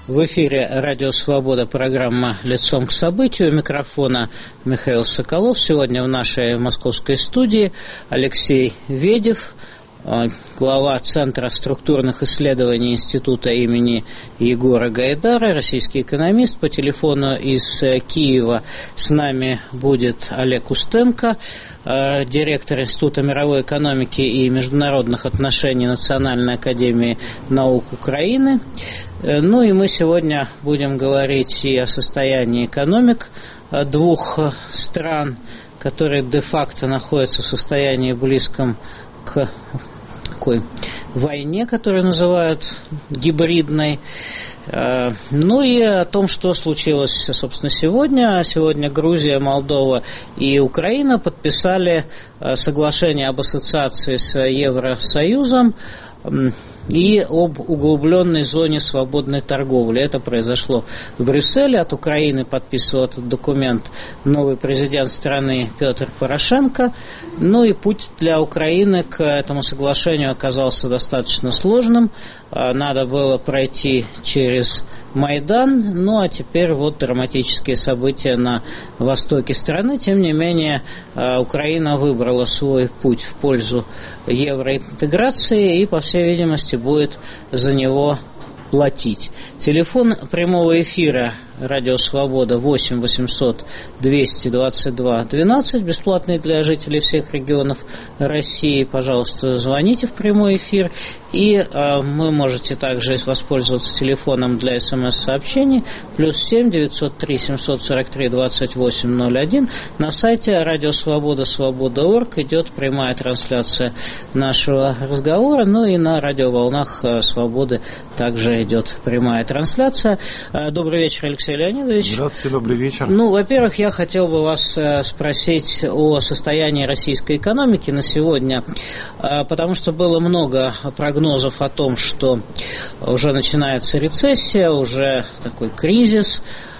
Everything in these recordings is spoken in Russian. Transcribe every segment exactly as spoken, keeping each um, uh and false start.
В эфире «Радио Свобода», программа «Лицом к событию». У микрофона Михаил Соколов. Сегодня в нашей московской студии Алексей Ведев, глава Центра структурных исследований Института имени Егора Гайдара, российский экономист. По телефону из Киева с нами будет Олег Устенко, директор Института мировой экономики и международных отношений Национальной академии наук Украины. Ну и мы сегодня будем говорить и о состоянии экономик двух стран, которые де-факто находятся в состоянии близком к такой войне, которую называют гибридной. Ну и о том, что случилось, собственно, сегодня. Сегодня Грузия, Молдова и Украина подписали соглашение об ассоциации с Евросоюзом и об углубленной зоне свободной торговли. Это произошло в Брюсселе. От Украины подписывал этот документ новый президент страны Петр Порошенко. Ну и путь для Украины к этому соглашению оказался достаточно сложным. Надо было пройти через Майдан. Ну а теперь вот драматические события на востоке страны. Тем не менее, Украина выбрала свой путь в пользу евроинтеграции и, по всей видимости, будет за него платить. Телефон прямого эфира «Радио Свобода» восемь восемьсот двести двадцать два двенадцать, бесплатный для жителей всех регионов России. Пожалуйста, звоните в прямой эфир. И э, вы можете также воспользоваться телефоном для смс-сообщений плюс семь девятьсот три семьсот сорок три двадцать восемь ноль один. На сайте «Радио Свобода» свобода точка орг идет прямая трансляция нашего разговора. Ну и на радиоволнах «Свободы» также идет прямая трансляция. Добрый вечер, Алексей Леонидович. Здравствуйте, добрый вечер. Ну, во-первых, я хотел бы вас спросить о состоянии российской экономики на сегодня, потому что было много прогнозов о том, что уже начинается рецессия, уже такой кризис.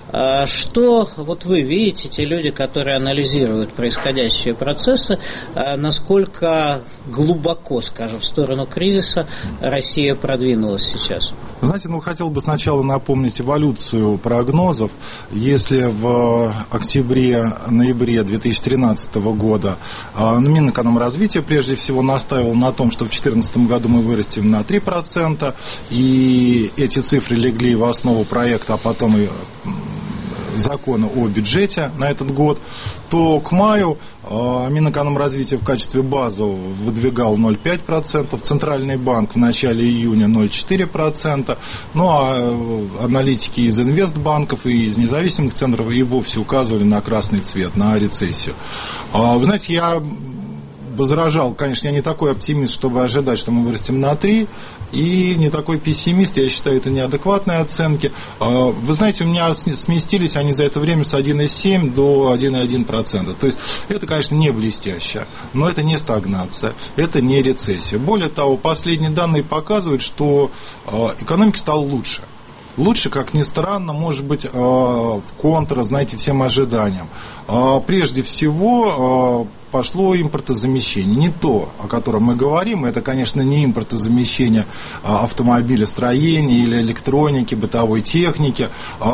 Что вот вы видите, те люди, которые анализируют происходящие процессы, насколько глубоко, скажем, в сторону кризиса Россия продвинулась сейчас? Знаете, ну, хотел бы сначала напомнить эволюцию прогнозов. Если в октябре-ноябре две тысячи тринадцатого года Минэкономразвития прежде всего настаивал на том, что в две тысячи четырнадцатом году мы вырастем на три процента, и эти цифры легли в основу проекта, а потом и закона о бюджете на этот год, то к маю э, Минэкономразвития в качестве базы выдвигал ноль целых пять десятых процента, Центральный банк в начале июня ноль целых четыре десятых процента, ну а э, аналитики из инвестбанков и из независимых центров и вовсе указывали на красный цвет, на рецессию. Э, вы знаете, я возражал, конечно, я не такой оптимист, чтобы ожидать, что мы вырастем на три, и не такой пессимист, я считаю, это неадекватные оценки. Вы знаете, у меня сместились они за это время с один целых семь десятых до один целых одна десятая процента. То есть это, конечно, не блестяще, но это не стагнация, это не рецессия. Более того, последние данные показывают, что экономика стала лучше. Лучше, как ни странно, может быть, в контра, знаете, всем ожиданиям. Прежде всего пошло импортозамещение. Не то, о котором мы говорим, это, конечно, не импортозамещение автомобилестроения или электроники, бытовой техники.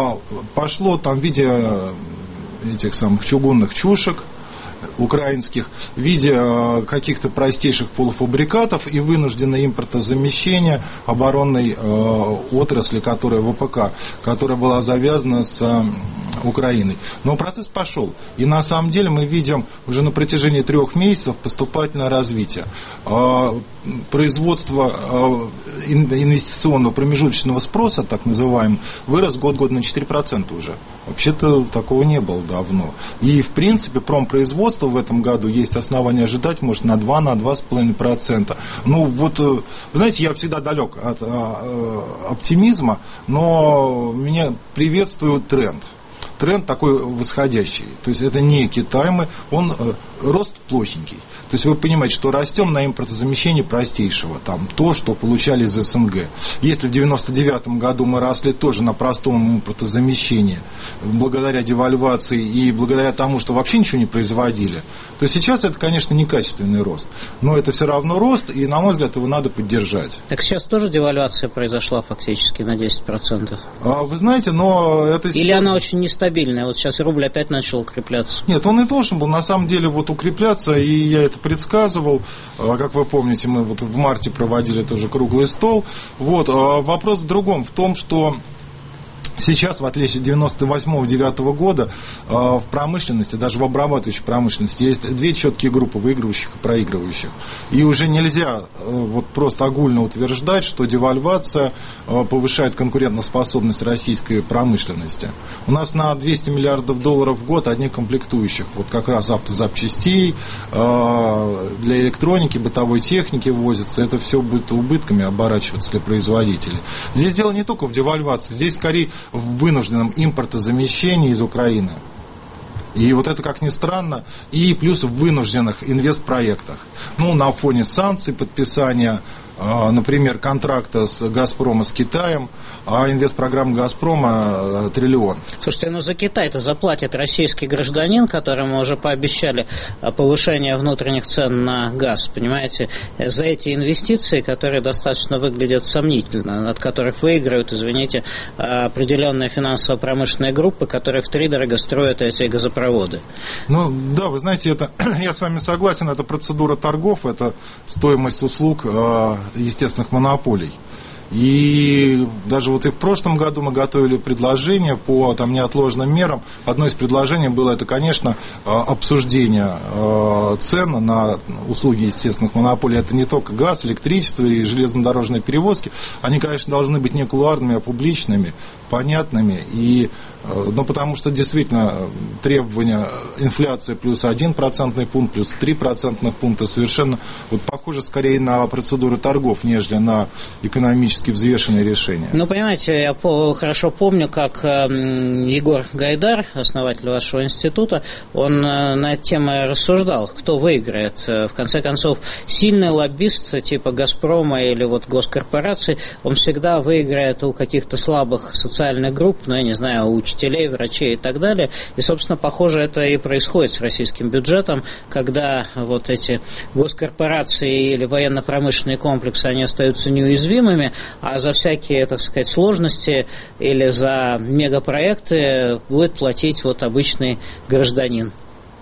Пошло там в виде этих самых чугунных чушек украинских, в виде каких-то простейших полуфабрикатов и вынужденное импортозамещение оборонной э, отрасли, которая ВПК, которая была завязана с э, Украиной. Но процесс пошел. И на самом деле мы видим уже на протяжении трех месяцев поступательное развитие. Э, производство э, инвестиционного промежуточного спроса, так называемый, вырос год-год на четыре процента уже. Вообще-то такого не было давно. И, в принципе, промпроизводство в этом году есть основания ожидать, может, на два, на два с половиной процента. Ну, вот, вы знаете, я всегда далек от а, оптимизма, но меня приветствует тренд. Тренд такой восходящий. То есть это не Китай, мы, он рост плохенький. То есть вы понимаете, что растем на импортозамещении простейшего, там то, что получали из СНГ. Если в девяносто девятом году мы росли тоже на простом импортозамещении, благодаря девальвации и благодаря тому, что вообще ничего не производили, то сейчас это, конечно, некачественный рост. Но это все равно рост, и, на мой взгляд, его надо поддержать. Так сейчас тоже девальвация произошла фактически на десять процентов? А, вы знаете, но это... Или она очень нестабильная? Вот сейчас рубль опять начал укрепляться. Нет, он и должен был, на самом деле, вот укрепляться, и я это предсказывал. Как вы помните, мы вот в марте проводили тоже круглый стол. Вот. Вопрос в другом, в том, что сейчас, в отличие от девяносто восьмого — девяносто девятого года, в промышленности, даже в обрабатывающей промышленности, есть две четкие группы выигрывающих и проигрывающих. И уже нельзя вот просто огульно утверждать, что девальвация повышает конкурентоспособность российской промышленности. У нас на двести миллиардов долларов в год одних комплектующих, вот как раз автозапчастей, для электроники, бытовой техники возится, это все будет убытками оборачиваться для производителей. Здесь дело не только в девальвации, здесь скорее в вынужденном импортозамещении из Украины. И вот это, как ни странно, и плюс в вынужденных инвестпроектах. Ну, на фоне санкций, подписания, например, контракта с «Газпромом», с Китаем, а инвестпрограмма «Газпрома» триллион. Слушайте, ну за Китай-то заплатит российский гражданин, которому уже пообещали повышение внутренних цен на газ, понимаете, за эти инвестиции, которые достаточно выглядят сомнительно, от которых выиграют, извините, определенные финансово-промышленные группы, которые втридорого строят эти газопроводы. Ну, да, вы знаете, это, я с вами согласен, это процедура торгов, это стоимость услуг естественных монополий. И даже вот и в прошлом году мы готовили предложение по там, неотложным мерам. Одно из предложений было, это, конечно, обсуждение цен на услуги естественных монополий. Это не только газ, электричество и железнодорожные перевозки. Они, конечно, должны быть не кулуарными, а публичными, понятными. И, ну, потому что действительно требования инфляции плюс один процентный пункт, плюс три процентных пункта совершенно вот, похоже скорее на процедуру торгов, нежели на экономические взвешенные решения. Ну, понимаете, я по- хорошо помню, как э, Егор Гайдар, основатель вашего института, он э, на эту тему рассуждал, кто выиграет. Э, в конце концов, сильный лоббист типа «Газпрома» или вот госкорпораций, он всегда выиграет у каких-то слабых социальных групп, ну, я не знаю, у учителей, врачей и так далее. И, собственно, похоже, это и происходит с российским бюджетом, когда вот эти госкорпорации или военно-промышленные комплексы, они остаются неуязвимыми, а за всякие, так сказать, сложности или за мегапроекты будет платить вот обычный гражданин.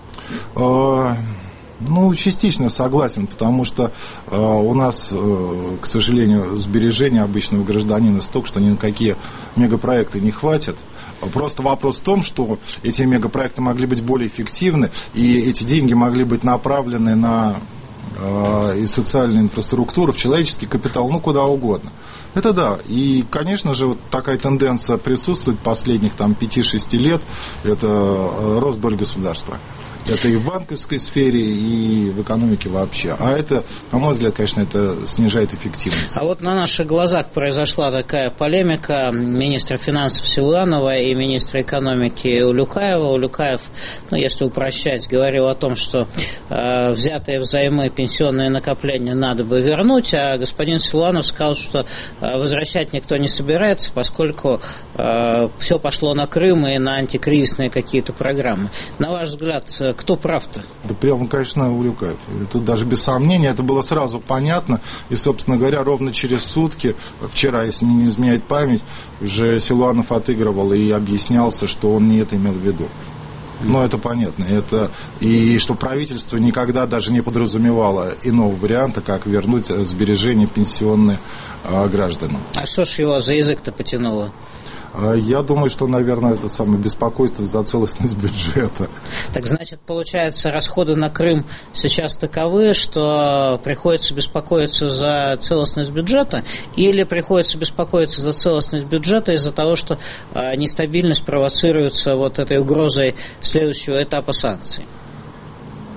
Ну, частично согласен, потому что э, у нас, э, к сожалению, сбережения обычного гражданина столько, что ни на какие мегапроекты не хватит. Просто вопрос в том, что эти мегапроекты могли быть более эффективны, и эти деньги могли быть направлены на э, и социальную инфраструктуру, в человеческий капитал, ну, куда угодно. Это да. И, конечно же, вот такая тенденция присутствует последних там пяти-шести лет. Это рост доли государства. Это и в банковской сфере, и в экономике вообще. А это, на мой взгляд, конечно, это снижает эффективность. А вот на наших глазах произошла такая полемика министра финансов Силуанова и министра экономики Улюкаева. Улюкаев, ну, если упрощать, говорил о том, что э, взятые взаймы пенсионные накопления надо бы вернуть, а господин Силуанов сказал, что э, возвращать никто не собирается, поскольку э, все пошло на Крым и на антикризисные какие-то программы. На ваш взгляд, кто прав-то? Да прямо, конечно, Улюкаев. Тут даже без сомнения, это было сразу понятно. И, собственно говоря, ровно через сутки, вчера, если не изменяет память, уже Силуанов отыгрывал и объяснялся, что он не это имел в виду. Но это понятно. Это, и что правительство никогда даже не подразумевало иного варианта, как вернуть сбережения пенсионные а, гражданам. А что ж его за язык-то потянуло? Я думаю, что, наверное, это самое беспокойство за целостность бюджета. Так значит, получается, расходы на Крым сейчас таковы, что приходится беспокоиться за целостность бюджета, или приходится беспокоиться за целостность бюджета из-за того, что э, нестабильность провоцируется вот этой угрозой следующего этапа санкций?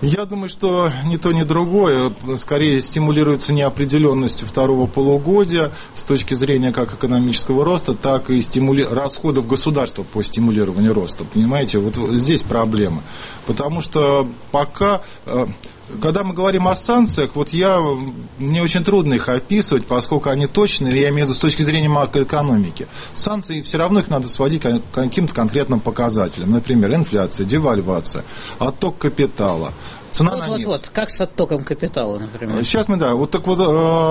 Я думаю, что ни то, ни другое скорее стимулируется неопределенностью второго полугодия с точки зрения как экономического роста, так и стимули... расходов государства по стимулированию роста. Понимаете, вот здесь проблема. Потому что пока... Когда мы говорим о санкциях, вот я, мне очень трудно их описывать, поскольку они точные, я имею в виду с точки зрения макроэкономики. Санкции все равно их надо сводить к каким-то конкретным показателям. Например, инфляция, девальвация, отток капитала. Цена вот, на вот, нефть. Вот, как с оттоком капитала, например. Сейчас мы, да, вот так вот,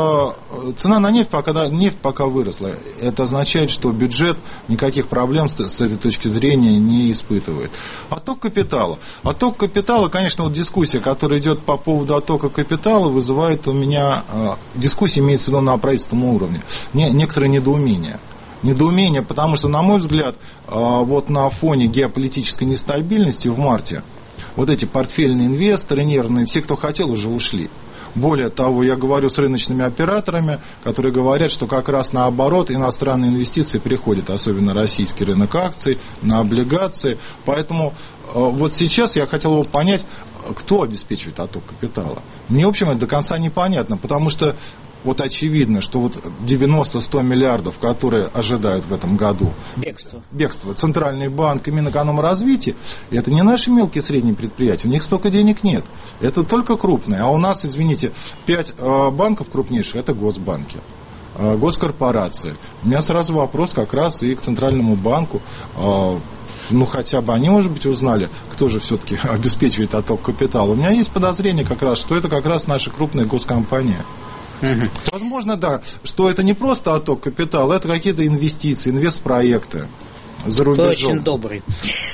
э, цена на нефть пока, да, нефть пока выросла. Это означает, что бюджет никаких проблем с, с этой точки зрения не испытывает. Отток капитала. Отток капитала, конечно, вот дискуссия, которая идет по поводу оттока капитала, вызывает у меня, э, дискуссия имеется в виду на правительственном уровне, не, некоторое недоумение. Недоумение, потому что, на мой взгляд, э, вот на фоне геополитической нестабильности в марте, вот эти портфельные инвесторы нервные, все, кто хотел, уже ушли. Более того, я говорю с рыночными операторами, которые говорят, что как раз наоборот иностранные инвестиции приходят, особенно российский рынок акций, на облигации. Поэтому вот сейчас я хотел бы понять, кто обеспечивает отток капитала. Мне, в общем, это до конца непонятно, потому что вот очевидно, что вот девяносто-сто миллиардов, которые ожидают в этом году. Бегство. Бегство. Центральный банк и Минэкономразвитие, это не наши мелкие и средние предприятия, у них столько денег нет. Это только крупные. А у нас, извините, пять э, банков крупнейших, это госбанки, э, госкорпорации. У меня сразу вопрос как раз и к Центральному банку. Э, ну, хотя бы они, может быть, узнали, кто же все-таки обеспечивает отток капитала. У меня есть подозрение как раз, что это как раз наши крупные госкомпании. Угу. Возможно, да, что это не просто отток капитала, это какие-то инвестиции, инвестпроекты за рубежом. Вы очень добрый.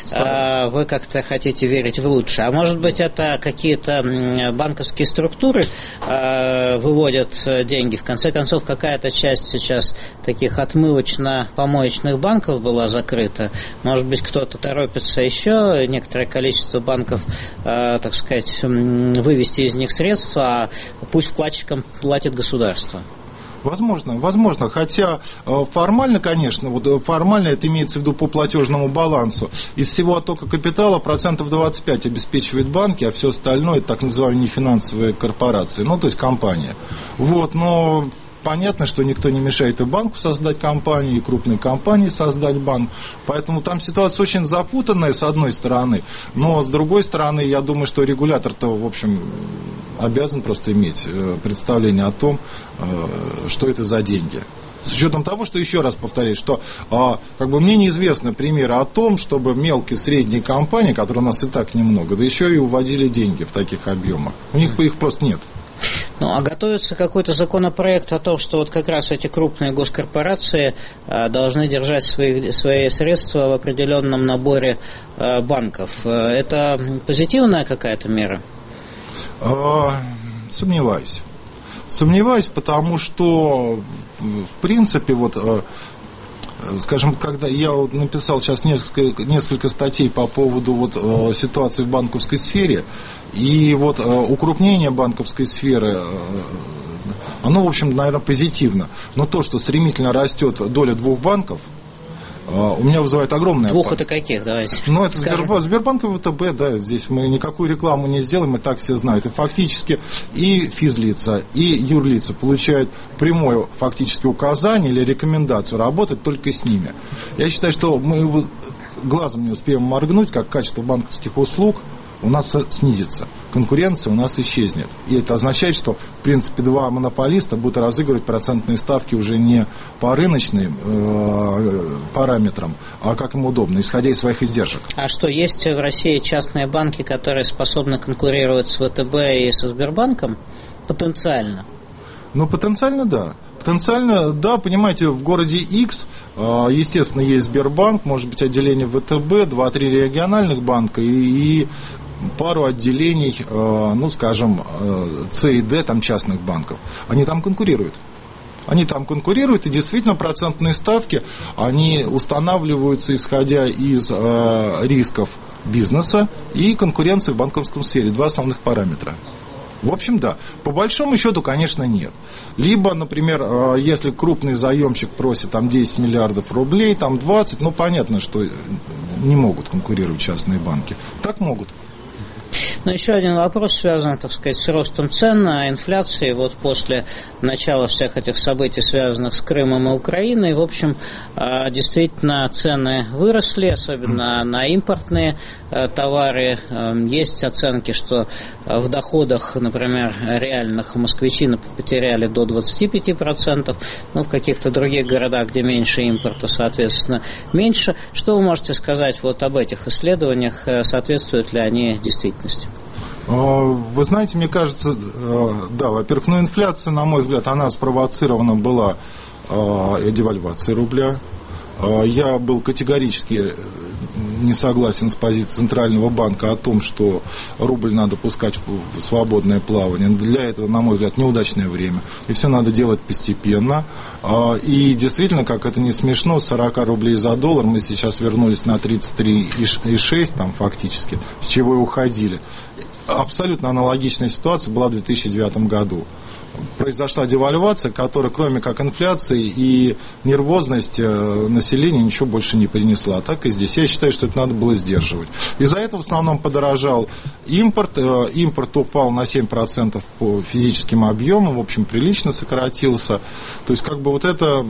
А, вы как-то хотите верить в лучшее. А может быть, это какие-то банковские структуры а, выводят деньги? В конце концов, какая-то часть сейчас таких отмывочно-помоечных банков была закрыта. Может быть, кто-то торопится еще некоторое количество банков, а, так сказать, вывести из них средства, а пусть вкладчикам платит государство. Возможно, возможно, хотя формально, конечно, вот формально это имеется в виду по платежному балансу. Из всего оттока капитала процентов двадцать пять обеспечивает банки, а все остальное это так называемые нефинансовые корпорации, ну то есть компания. Вот, но понятно, что никто не мешает и банку создать компанию, и крупной компании создать банк. Поэтому там ситуация очень запутанная, с одной стороны. Но, с другой стороны, я думаю, что регулятор-то, в общем, обязан просто иметь представление о том, что это за деньги. С учетом того, что, еще раз повторяю, что как бы мне неизвестны примеры о том, чтобы мелкие, средние компании, которые у нас и так немного, да еще и уводили деньги в таких объемах. У них их просто нет. Ну, а готовится какой-то законопроект о том, что вот как раз эти крупные госкорпорации а, должны держать свои, свои средства в определенном наборе а, банков. Это позитивная какая-то мера? А, сомневаюсь. Сомневаюсь, потому что, в принципе, вот... Скажем, когда я вот написал сейчас несколько, несколько статей по поводу вот, э, ситуации в банковской сфере, и вот э, укрупнение банковской сферы, э, оно, в общем, наверное, позитивно. Но то, что стремительно растет доля двух банков, у меня вызывает огромное... Двух это каких, давайте Ну, это Сбербанк, Сбербанк и ВТБ, да, здесь мы никакую рекламу не сделаем, и так все знают. И фактически и физлица, и юрлица получают прямое фактически указание или рекомендацию работать только с ними. Я считаю, что мы глазом не успеем моргнуть, как качество банковских услуг у нас снизится, конкуренция у нас исчезнет. И это означает, что, в принципе, два монополиста будут разыгрывать процентные ставки уже не по рыночным э, параметрам, а как им удобно, исходя из своих издержек. А что, есть в России частные банки, которые способны конкурировать с ВТБ и со Сбербанком? Потенциально? Ну, потенциально, да. Потенциально, да, понимаете, в городе X, естественно, есть Сбербанк, может быть, отделение ВТБ, два-три региональных банка и, и пару отделений, ну, скажем, С и Д, там, частных банков. Они там конкурируют. Они там конкурируют, и действительно процентные ставки, они устанавливаются, исходя из э, рисков бизнеса и конкуренции в банковском сфере. Два основных параметра. В общем, да. По большому счету, конечно, нет. Либо, например, если крупный заемщик просит там десять миллиардов рублей, там двадцать, ну, понятно, что не могут конкурировать частные банки. Так могут. Но еще один вопрос связан, так сказать, с ростом цен, инфляцией. Вот после начала всех этих событий, связанных с Крымом и Украиной, в общем, действительно цены выросли, особенно на импортные товары. Есть оценки, что в доходах, например, реальных москвичи потеряли до двадцать пять процентов, ну, в каких-то других городах, где меньше импорта, соответственно, меньше. Что вы можете сказать вот об этих исследованиях, соответствуют ли они действительности? Вы знаете, мне кажется, да, во-первых, ну, инфляция, на мой взгляд, она спровоцирована была девальвацией рубля. Я был категорически не согласен с позицией Центрального банка о том, что рубль надо пускать в свободное плавание. Для этого, на мой взгляд, неудачное время. И все надо делать постепенно. И действительно, как это не смешно, с сорок рублей за доллар мы сейчас вернулись на тридцать три и шесть там фактически, с чего и уходили. Абсолютно аналогичная ситуация была в две тысячи девятом году. Произошла девальвация, которая, кроме как инфляции и нервозности населения, ничего больше не принесла. Так и здесь. Я считаю, что это надо было сдерживать. Из-за этого в основном подорожал импорт. Импорт упал на семь процентов по физическим объемам. В общем, прилично сократился. То есть, как бы вот это...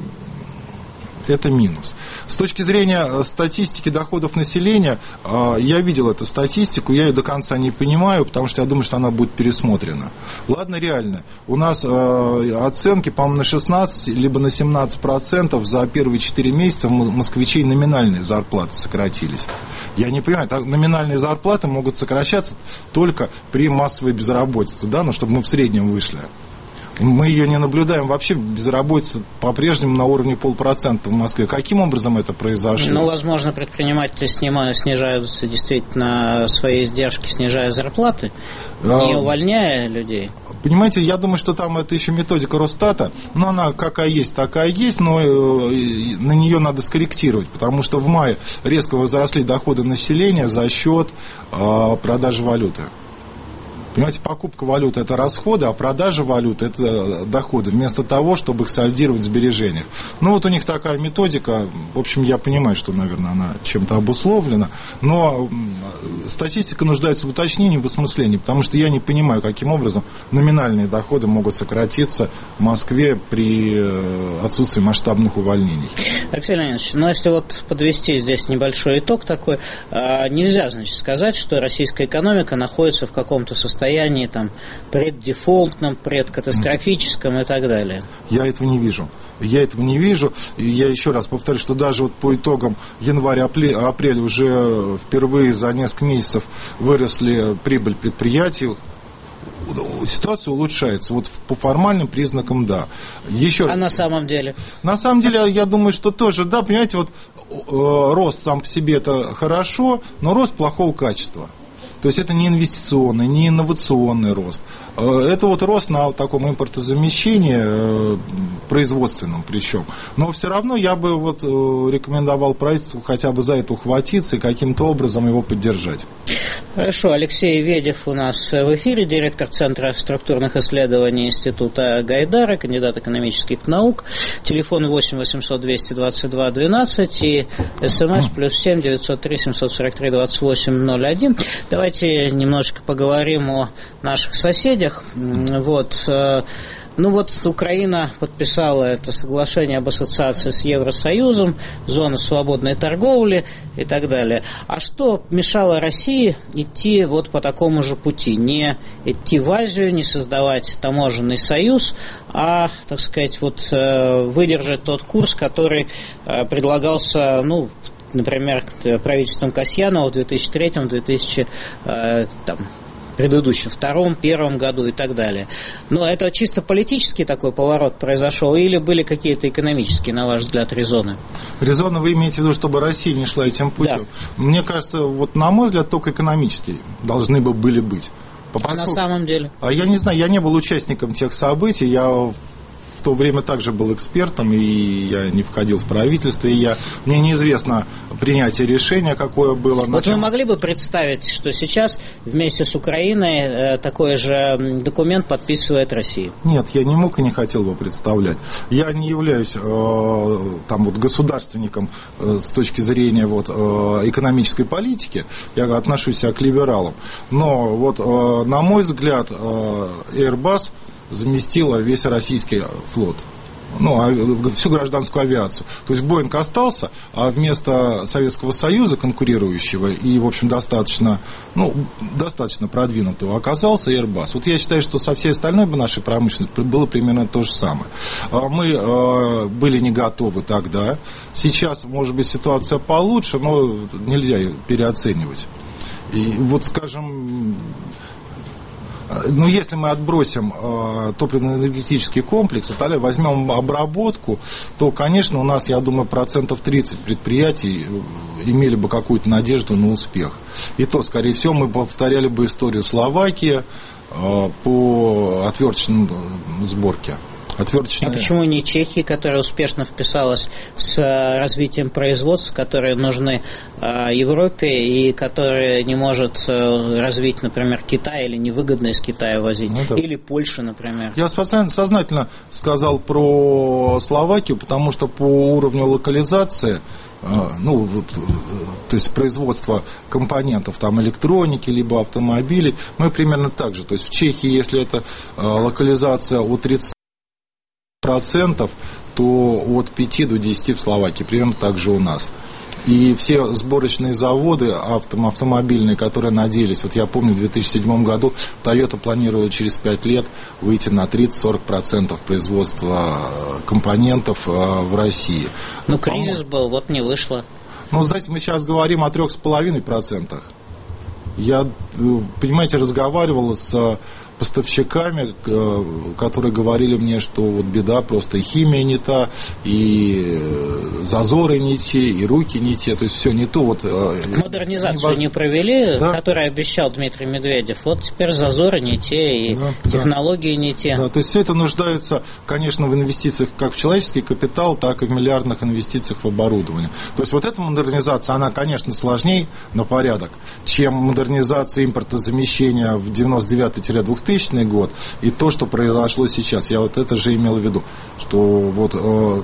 это минус. С точки зрения статистики доходов населения, я видел эту статистику, я ее до конца не понимаю, потому что я думаю, что она будет пересмотрена. Ладно, реально, у нас оценки, по-моему, на шестнадцать либо на семнадцать процентов за первые четыре месяца москвичей номинальные зарплаты сократились. Я не понимаю, номинальные зарплаты могут сокращаться только при массовой безработице, да, ну, чтобы мы в среднем вышли. Мы ее не наблюдаем вообще, безработица по-прежнему на уровне полпроцента в Москве. Каким образом это произошло? Ну, возможно, предприниматели снимают, снижают действительно свои издержки, снижая зарплаты, не а... увольняя людей. Понимаете, я думаю, что там это еще методика Росстата, но она какая есть, такая есть, но на нее надо скорректировать, потому что в мае резко возросли доходы населения за счет продажи валюты. Понимаете, покупка валюты – это расходы, а продажа валюты – это доходы, вместо того, чтобы их сальдировать в сбережениях. Ну, вот у них такая методика, в общем, я понимаю, что, наверное, она чем-то обусловлена, но статистика нуждается в уточнении, в осмыслении, потому что я не понимаю, каким образом номинальные доходы могут сократиться в Москве при отсутствии масштабных увольнений. Алексей Леонидович, ну, если вот подвести здесь небольшой итог такой, нельзя, значит, сказать, что российская экономика находится в каком-то состоянии, там, преддефолтном, предкатастрофическом и так далее. Я этого не вижу. Я этого не вижу. И я еще раз повторю, что даже вот по итогам января-апреля уже впервые за несколько месяцев выросли прибыль предприятий. Ситуация улучшается. Вот по формальным признакам, да. Еще а раз. на самом деле? На самом деле, я думаю, что тоже, да, понимаете, вот э, рост сам по себе это хорошо, но рост плохого качества. То есть это не инвестиционный, не инновационный рост. Это вот рост на таком импортозамещении, производственном причем. Но все равно я бы вот рекомендовал правительству хотя бы за это ухватиться и каким-то образом его поддержать. Хорошо. Алексей Ведев у нас в эфире, директор Центра структурных исследований Института Гайдара, кандидат экономических наук. Телефон восемь восемьсот двести двадцать два двенадцать и СМС плюс семь девятьсот три семьсот сорок три двадцать восемь ноль один. Давайте немножечко поговорим о наших соседях. Вот. Ну вот Украина подписала это соглашение об ассоциации с Евросоюзом, зона свободной торговли и так далее. А что мешало России идти вот по такому же пути? Не идти в Азию, не создавать таможенный союз, а, так сказать, вот выдержать тот курс, который предлагался, ну, например, правительством Касьянова в две тысячи третьем — две тысячи предыдущем, втором, первом году и так далее. Но это чисто политический такой поворот произошел или были какие-то экономические, на ваш взгляд, резоны? Резоны вы имеете в виду, чтобы Россия не шла этим путем? Да. Мне кажется, вот на мой взгляд, только экономические должны бы были быть. А на самом деле? А я не знаю, я не был участником тех событий, я в то время также был экспертом, и я не входил в правительство, и я, мне неизвестно принятие решения, какое было. Вот чем... вы могли бы представить, что сейчас вместе с Украиной такой же документ подписывает Россия? Нет, я не мог и не хотел бы представлять. Я не являюсь э, там вот государственником э, с точки зрения вот, э, экономической политики, я отношусь к либералам. Но вот, э, на мой взгляд, э, Airbus заместила весь российский флот. Ну, а, всю гражданскую авиацию. То есть Боинг остался, а вместо Советского Союза конкурирующего и, в общем, достаточно, ну, достаточно продвинутого оказался Airbus. Вот я считаю, что со всей остальной бы нашей промышленности было примерно то же самое. Мы э, были не готовы тогда. Сейчас, может быть, ситуация получше, но нельзя ее переоценивать. И вот, скажем... Ну, если мы отбросим э, топливно-энергетический комплекс, тогда возьмем обработку, то, конечно, у нас, я думаю, процентов тридцать предприятий имели бы какую-то надежду на успех. И то, скорее всего, мы повторяли бы историю Словакии э, по отверточной сборке. Отверточная... А почему не Чехия, которая успешно вписалась с развитием производств, которые нужны Европе и которые не может развить, например, Китай или невыгодно из Китая возить, ну, да. Или Польша, например? Я сознательно сказал про Словакию, потому что по уровню локализации, ну, то есть производства компонентов там, электроники, либо автомобилей, мы примерно так же. То есть в Чехии, если это локализация от тридцати процентов, то от пяти до десяти в Словакии, примерно так же у нас. И все сборочные заводы авто, автомобильные, которые надеялись, вот я помню, в две тысячи седьмом году Toyota планировала через пять лет выйти на тридцать-сорок процентов производства компонентов в России. Ну, кризис был, вот не вышло. Ну, знаете, мы сейчас говорим о трех с половиной процентах. Я, понимаете, разговаривал с поставщиками, которые говорили мне, что вот беда, просто и химия не та, и зазоры не те, и руки не те, то есть все не то. Вот, модернизацию не, не провели, да? Которую обещал Дмитрий Медведев, вот теперь зазоры не те, и да, технологии да. не те. Да, то есть все это нуждается, конечно, в инвестициях как в человеческий капитал, так и в миллиардных инвестициях в оборудование. То есть вот эта модернизация, она, конечно, сложнее на порядок, чем модернизация импортозамещения в девяносто девятый — двухтысячный год и то, что произошло сейчас. Я вот это же имел в виду, что вот э,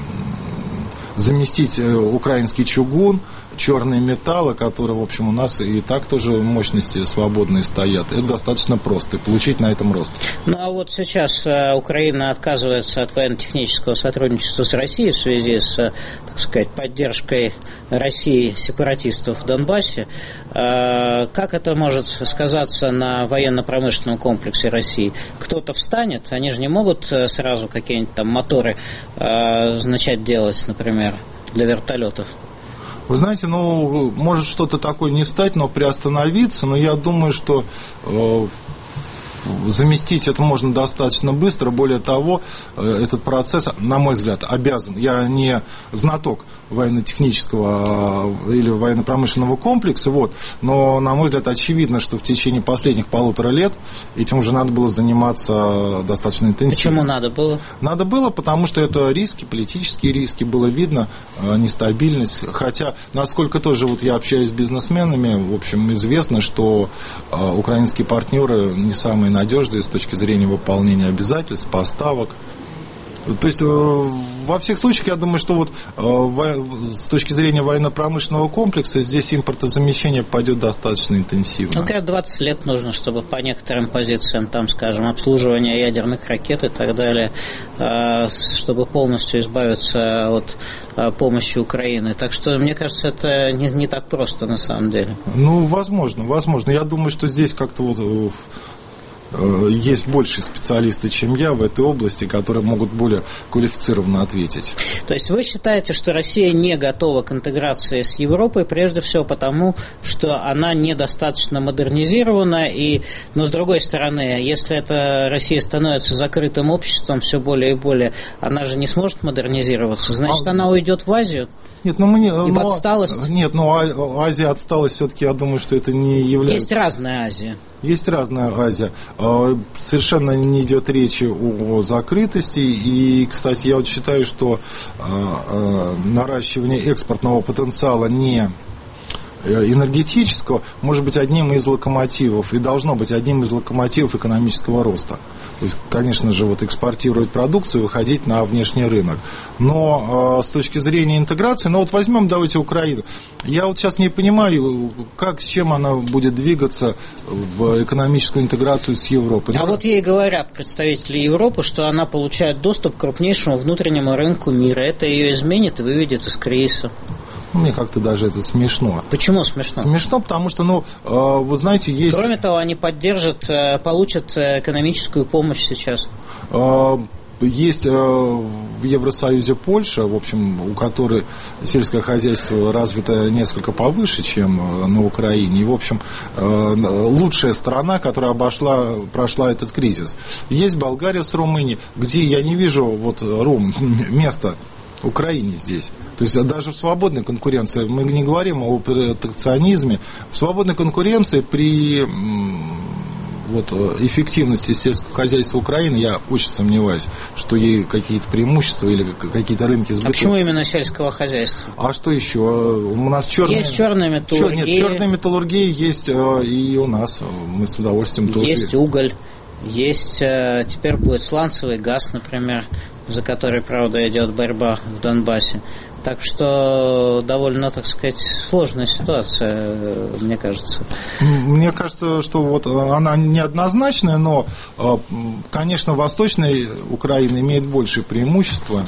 заместить украинский чугун, черные металлы, которые, в общем, у нас и так тоже мощности свободные стоят, это достаточно просто, и получить на этом рост. Ну, а вот сейчас Украина отказывается от военно-технического сотрудничества с Россией в связи с, так сказать, поддержкой России сепаратистов в Донбассе. Как это может сказаться на военно-промышленном комплексе России? Кто-то встанет, они же не могут сразу какие-нибудь там моторы начать делать, например, для вертолетов. Вы знаете, ну, может что-то такое не встать, но приостановиться, но я думаю, что э, заместить это можно достаточно быстро. Более того, э, этот процесс, на мой взгляд, обязан. Я не знаток военно-технического или военно-промышленного комплекса, вот, но, на мой взгляд, очевидно, что в течение последних полутора лет этим уже надо было заниматься достаточно интенсивно. Почему надо было? Надо было, потому что это риски, политические риски, было видно, нестабильность, хотя, насколько тоже вот я общаюсь с бизнесменами, в общем, известно, что украинские партнеры не самые надежные с точки зрения выполнения обязательств, поставок. То есть во всех случаях, я думаю, что вот с точки зрения военно-промышленного комплекса здесь импортозамещение пойдет достаточно интенсивно. Ну, как двадцать лет нужно, чтобы по некоторым позициям, там, скажем, обслуживание ядерных ракет и так далее, чтобы полностью избавиться от помощи Украины. Так что, мне кажется, это не, не так просто на самом деле. Ну, возможно, возможно. Я думаю, что здесь как-то вот есть большие специалисты, чем я в этой области, которые могут более квалифицированно ответить. То есть вы считаете, что Россия не готова к интеграции с Европой, прежде всего потому, что она недостаточно модернизирована, и, но с другой стороны, если эта Россия становится закрытым обществом все более и более, она же не сможет модернизироваться, значит, а... она уйдет в Азию? Нет, ну мы не... И но, отсталость? Нет, ну Азия отсталость все-таки, я думаю, что это не является... Есть разная Азия. Есть разная Азия. Совершенно не идет речи о закрытости. И, кстати, я вот считаю, что наращивание экспортного потенциала не энергетического может быть одним из локомотивов и должно быть одним из локомотивов экономического роста. То есть, конечно же, вот экспортировать продукцию, выходить на внешний рынок. Но э, с точки зрения интеграции, ну вот возьмем, давайте, Украину. Я вот сейчас не понимаю, как, с чем она будет двигаться в экономическую интеграцию с Европой. А ну, вот ей говорят представители Европы, что она получает доступ к крупнейшему внутреннему рынку мира. Это ее изменит и выведет из кризиса. Мне как-то даже это смешно. Почему смешно? Смешно, потому что, ну, вы знаете, есть... Кроме того, они поддержат, получат экономическую помощь сейчас. Есть в Евросоюзе Польша, в общем, у которой сельское хозяйство развито несколько повыше, чем на Украине. И, в общем, лучшая страна, которая обошла, прошла этот кризис. Есть Болгария с Румынией, где я не вижу вот Рум, места Украине здесь. То есть даже в свободной конкуренции, мы не говорим о протекционизме, в свободной конкуренции при вот, эффективности сельского хозяйства Украины я очень сомневаюсь, что ей какие-то преимущества или какие-то рынки сбыта. А почему именно сельского хозяйства? А что еще? У нас черная... Есть черная металлургия. Нет, черная металлургия есть и у нас. Мы с удовольствием тоже... Есть уголь. Есть, теперь будет сланцевый газ, например, за который, правда, идет борьба в Донбассе. Так что довольно, так сказать, сложная ситуация, мне кажется. Мне кажется, что вот она неоднозначная, но, конечно, восточная Украина имеет большее преимущество,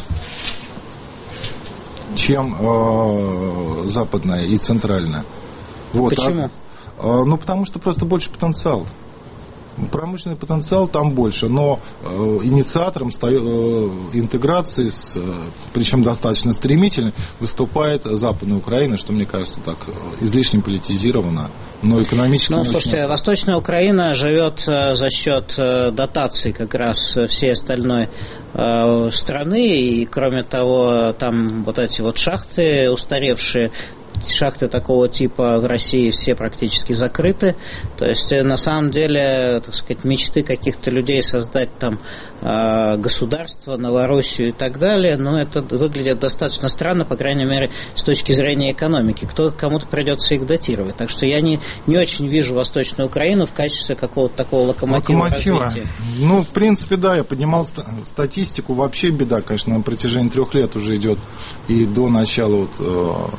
чем западная и центральная. Вот. Почему? А, ну, потому что просто больше потенциал. Промышленный потенциал там больше, но э, инициатором ста- э, интеграции, с, э, причем достаточно стремительной, выступает Западная Украина, что, мне кажется, так излишне политизировано, но экономически... Ну, слушайте, очень... Восточная Украина живет э, за счет э, дотаций как раз всей остальной э, страны, и, кроме того, там вот эти вот шахты устаревшие, шахты такого типа в России все практически закрыты. То есть, на самом деле, так сказать, мечты каких-то людей создать там э, государство, Новороссию и так далее, но это выглядит достаточно странно, по крайней мере, с точки зрения экономики. Кто, кому-то придется их датировать. Так что я не, не очень вижу Восточную Украину в качестве какого-то такого локомотива, локомотива развития. Ну, в принципе, да, я поднимал статистику. Вообще беда, конечно, на протяжении трех лет уже идет и до начала вот... Э,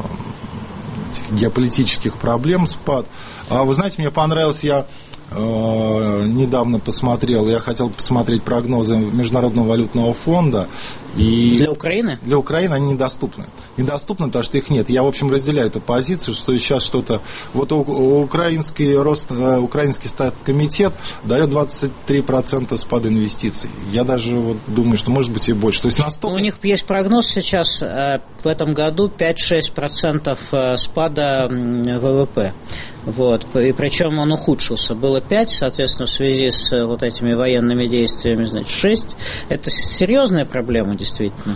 геополитических проблем спад. А вы знаете, мне понравилось, я э, недавно посмотрел, я хотел посмотреть прогнозы Международного валютного фонда. И для Украины? Для Украины они недоступны. Недоступны, потому что их нет. Я, в общем, разделяю эту позицию, что сейчас что-то... Вот украинский рост, украинский статкомитет дает двадцать три процента спада инвестиций. Я даже вот думаю, что может быть и больше. То есть настолько... У них есть прогноз сейчас в этом году пять-шесть процентов спада ВВП. Вот. И причем он ухудшился. Было пять, соответственно, в связи с вот этими военными действиями, значит, шесть. Это серьезная проблема, действительно.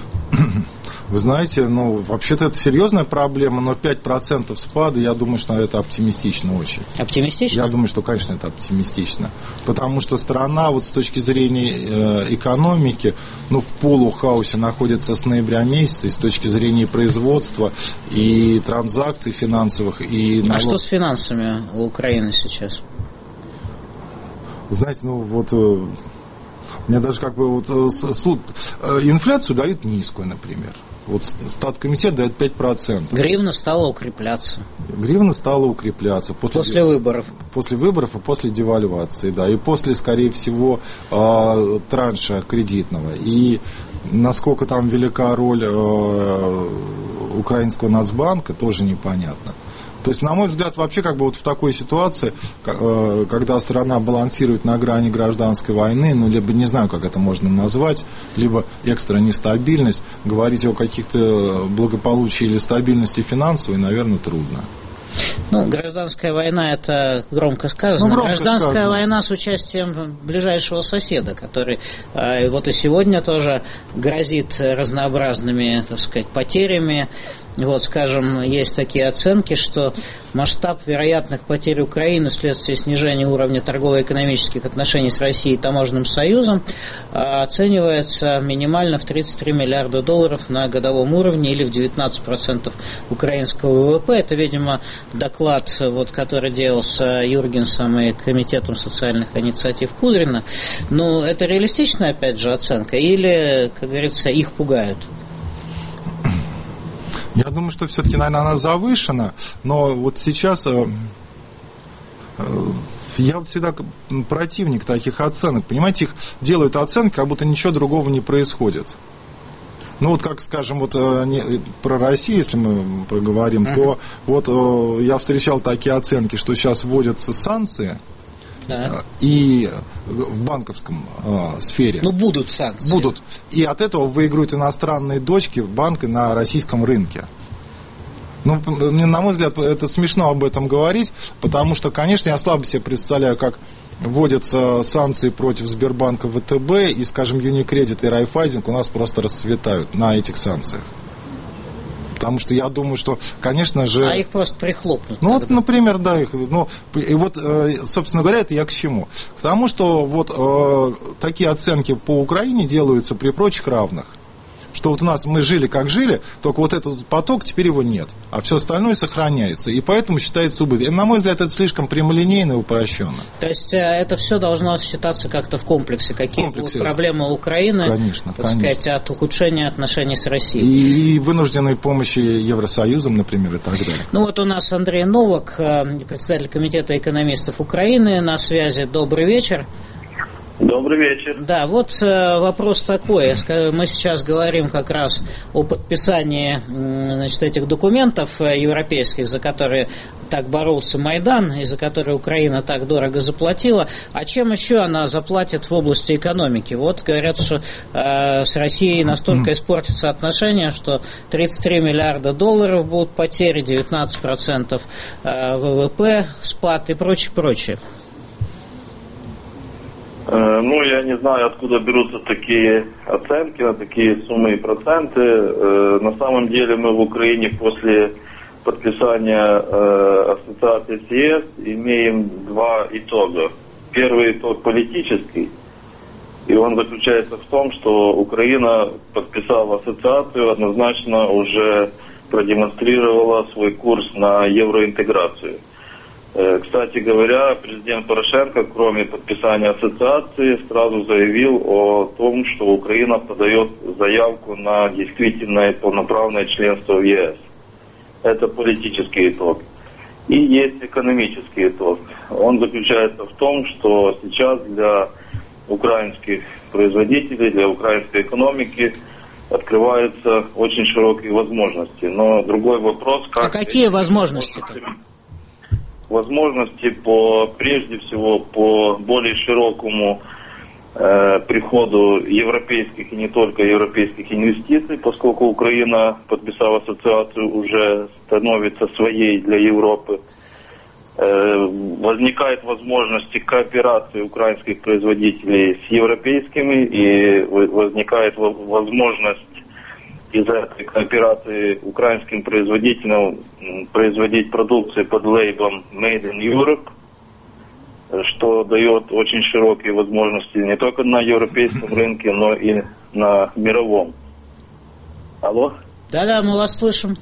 Вы знаете, ну, вообще-то это серьезная проблема, но пять процентов спада, я думаю, что это оптимистично очень. Оптимистично? Я думаю, что, конечно, это оптимистично. Потому что страна, вот с точки зрения э, экономики, ну, в полухаосе находится с ноября месяца, и с точки зрения производства и транзакций финансовых, и налог... А что с финансами у Украины сейчас? Знаете, ну, вот... Э, мне даже как бы вот э, инфляцию дают низкую, например. Вот статкомитет дает пять процентов. Гривна стала укрепляться. Гривна стала укрепляться. После, после выборов. После выборов и после девальвации, да. И после, скорее всего, э, транша кредитного. И насколько там велика роль э, украинского Нацбанка, тоже непонятно. То есть, на мой взгляд, вообще как бы вот в такой ситуации, когда страна балансирует на грани гражданской войны, ну, либо не знаю, как это можно назвать, либо экстра нестабильность, говорить о каких-то благополучии или стабильности финансовой, наверное, трудно. Ну, гражданская война, это громко сказано. Ну, громко гражданская сказано. Война с участием ближайшего соседа, который э, вот и сегодня тоже грозит разнообразными, так сказать, потерями. Вот, скажем, есть такие оценки, что масштаб вероятных потерь Украины вследствие снижения уровня торгово-экономических отношений с Россией и Таможенным союзом оценивается минимально в тридцать три миллиарда долларов на годовом уровне или в девятнадцать процентов украинского ВВП. Это, видимо, доклад, вот, который делался Юргенсом и Комитетом социальных инициатив Кудрина. Но это реалистичная, опять же, оценка или, как говорится, их пугают? Я думаю, что все-таки, наверное, она завышена, но вот сейчас э, э, я вот всегда противник таких оценок. Понимаете, их делают оценки, как будто ничего другого не происходит. Ну вот как, скажем, вот э, не, про Россию, если мы проговорим, uh-huh. то вот э, я встречал такие оценки, что сейчас вводятся санкции. Да. И в банковском э, сфере. Ну, будут санкции. Будут. И от этого выиграют иностранные дочки банки на российском рынке. Ну, на мой взгляд, это смешно об этом говорить, потому что, конечно, я слабо себе представляю, как вводятся санкции против Сбербанка, ВТБ, и, скажем, Юникредит и Райфайзинг у нас просто расцветают на этих санкциях. Потому что я думаю, что, конечно же... А их просто прихлопнут. Ну, вот, например, да, их... Ну, и вот, собственно говоря, это я к чему? К тому, что вот э, такие оценки по Украине делаются при прочих равных. Что вот у нас мы жили как жили, только вот этот поток, теперь его нет. А все остальное сохраняется. И поэтому считается убыток. И, на мой взгляд, это слишком прямолинейно и упрощенно. То есть это все должно считаться как-то в комплексе. Какие будут проблемы Украины, конечно, так конечно. сказать, от ухудшения отношений с Россией. И, и вынужденной помощи Евросоюзом, например, и так далее. Ну вот у нас Андрей Новак, председатель Комитета экономистов Украины, на связи. Добрый вечер. Добрый вечер. Да, вот э, вопрос такой. Мы сейчас говорим как раз о подписании, значит, этих документов европейских, за которые так боролся Майдан, и за которые Украина так дорого заплатила. А чем еще она заплатит в области экономики? Вот говорят, что э, с Россией настолько испортятся отношения, что тридцать три миллиарда долларов будут потери, девятнадцать процентов э, ВВП, спад и прочее, прочее. Ну, я не знаю, откуда берутся такие оценки, на такие суммы и проценты. На самом деле мы в Украине после подписания ассоциации с ЕС имеем два итога. Первый итог политический, и он заключается в том, что Украина, подписав ассоциацию, однозначно уже продемонстрировала свой курс на евроинтеграцию. Кстати говоря, президент Порошенко, кроме подписания ассоциации, сразу заявил о том, что Украина подает заявку на действительное полноправное членство в ЕС. Это политический итог. И есть экономический итог. Он заключается в том, что сейчас для украинских производителей, для украинской экономики открываются очень широкие возможности. Но другой вопрос, как... А какие возможности-то? Возможности по, прежде всего, по более широкому э, приходу европейских и не только европейских инвестиций, поскольку Украина, подписав ассоциацию, уже становится своей для Европы. Э, возникает возможности кооперации украинских производителей с европейскими, и возникает возможность из этой кооперации украинским производителям производить продукцию под лейблом Made in Europe, что дает очень широкие возможности не только на европейском рынке, но и на мировом. Алло? Да-да, мы вас слышим.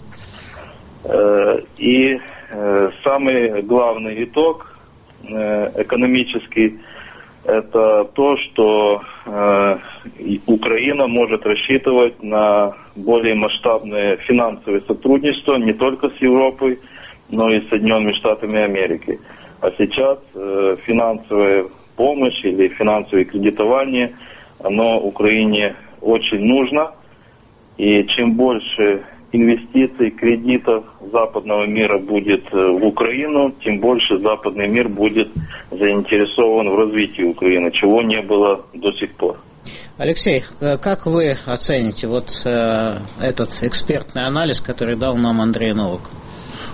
И самый главный итог экономический – это то, что э, Украина может рассчитывать на более масштабное финансовое сотрудничество не только с Европой, но и с Соединенными Штатами Америки. А сейчас э, финансовая помощь или финансовое кредитование, оно Украине очень нужно. И чем больше инвестиций, кредитов западного мира будет в Украину, тем больше западный мир будет заинтересован в развитии Украины, чего не было до сих пор. Алексей, как вы оцените вот э, этот экспертный анализ, который дал нам Андрей Новак?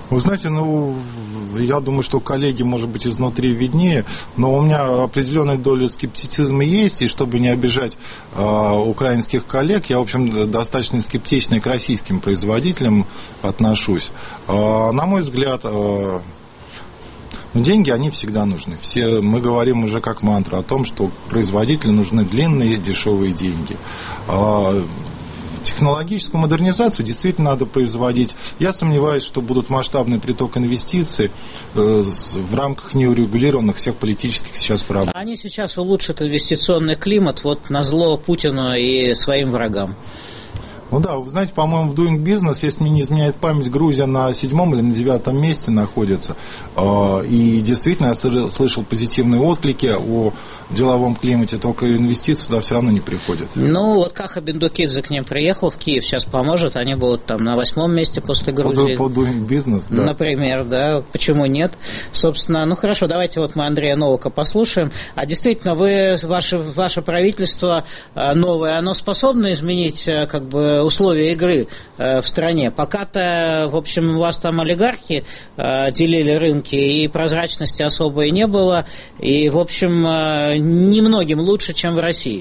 Вы знаете, ну, я думаю, что коллеги, может быть, изнутри виднее, но у меня определенная доля скептицизма есть, и чтобы не обижать э, украинских коллег, я, в общем, достаточно скептично к российским производителям отношусь. Э, на мой взгляд, э, деньги, они всегда нужны. Все, мы говорим уже как мантру о том, что производителю нужны длинные, дешевые деньги. Э, Технологическую модернизацию действительно надо производить. Я сомневаюсь, что будут масштабный приток инвестиций э, в рамках неурегулированных всех политических сейчас проблем. Они сейчас улучшат инвестиционный климат вот назло Путину и своим врагам. Ну да, вы знаете, по-моему, в Doing Business, если мне не изменяет память, Грузия на седьмом или на девятом месте находится. И действительно, я слышал позитивные отклики о деловом климате, только инвестиции туда все равно не приходят. Ну, вот Каха Бендукидзе к ним приехал в Киев, сейчас поможет, они будут там на восьмом месте после Грузии. По, по Doing Business, да. Например, да, почему нет? Собственно, ну хорошо, давайте вот мы Андрея Новака послушаем. А действительно, вы, ваше, ваше правительство новое, оно способно изменить как бы условия игры э, в стране. Пока-то, в общем, у вас там олигархи э, делили рынки, и прозрачности особой не было, и, в общем, э, немногим лучше, чем в России.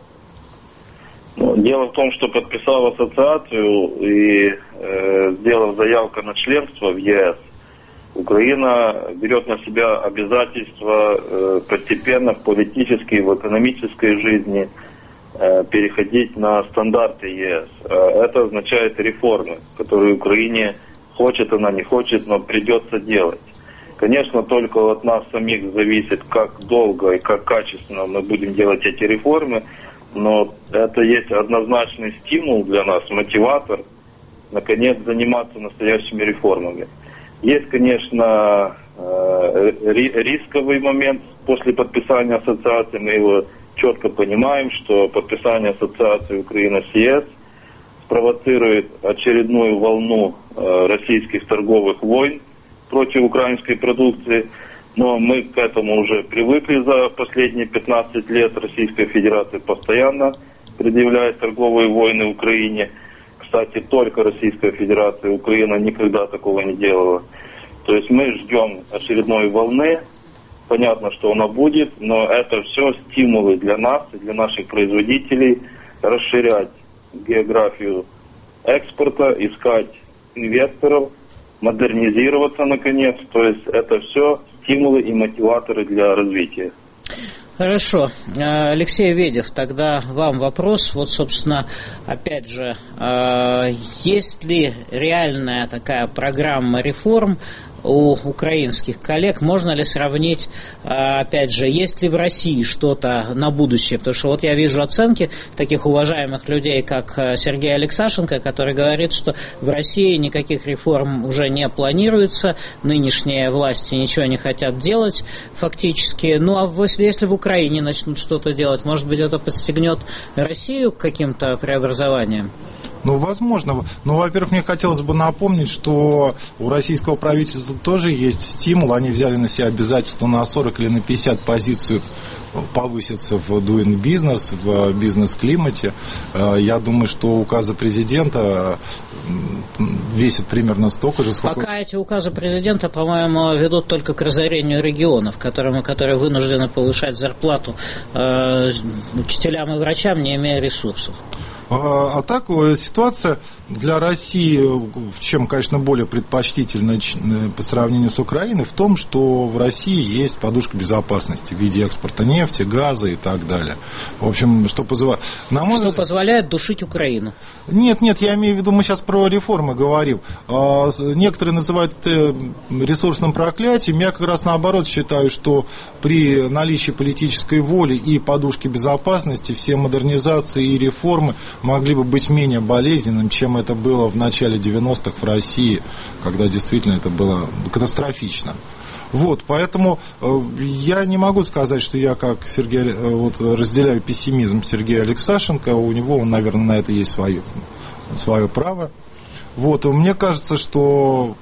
Ну, дело в том, что подписав ассоциацию и э, сделав заявку на членство в ЕС, Украина берет на себя обязательства э, постепенно в политической, в экономической жизни переходить на стандарты ЕС. Это означает реформы, которые Украине хочет она, не хочет, но придется делать. Конечно, только от нас самих зависит, как долго и как качественно мы будем делать эти реформы, но это есть однозначный стимул для нас, мотиватор, наконец, заниматься настоящими реформами. Есть, конечно, рисковый момент после подписания ассоциации, мы его четко понимаем, что подписание ассоциации Украины с ЕС спровоцирует очередную волну э, российских торговых войн против украинской продукции, но мы к этому уже привыкли за последние пятнадцать лет. Российская Федерация постоянно предъявляет торговые войны Украине. Кстати, только Российская Федерация, Украина никогда такого не делала. То есть мы ждем очередной волны. Понятно, что она будет, но это все стимулы для нас и для наших производителей расширять географию экспорта, искать инвесторов, модернизироваться наконец. То есть это все стимулы и мотиваторы для развития. Хорошо. Алексей Ведев, тогда вам вопрос. Вот, собственно, опять же, есть ли реальная такая программа реформ у украинских коллег? Можно ли сравнить, опять же, есть ли в России что-то на будущее? Потому что вот я вижу оценки таких уважаемых людей, как Сергей Алексашенко, который говорит, что в России никаких реформ уже не планируется, нынешние власти ничего не хотят делать фактически. Ну, а если в Украине начнут что-то делать, может быть, это подстегнет Россию к каким-то преобразованиям? Ну, возможно. Ну, во-первых, мне хотелось бы напомнить, что у российского правительства тоже есть стимул. Они взяли на себя обязательство на сорок или на пятьдесят позицию повыситься в Doing Business, в бизнес-климате. Я думаю, что указы президента весят примерно столько же, сколько... Пока эти указы президента, по-моему, ведут только к разорению регионов, которым, которые вынуждены повышать зарплату э, учителям и врачам, не имея ресурсов. А так ситуация для России, чем, конечно, более предпочтительна по сравнению с Украиной, в том, что в России есть подушка безопасности в виде экспорта нефти, газа и так далее. В общем, что позволяет... Мой... Что позволяет душить Украину. Нет, нет, я имею в виду, мы сейчас про реформы говорим. Некоторые называют это ресурсным проклятием. Я как раз наоборот считаю, что при наличии политической воли и подушки безопасности все модернизации и реформы могли бы быть менее болезненным, чем это было в начале девяностых в России, когда действительно это было катастрофично. Вот, поэтому э, я не могу сказать, что я как Сергей, э, вот, разделяю пессимизм Сергея Алексашенко, у него, он, наверное, на это есть свое, свое право. Вот, мне кажется, что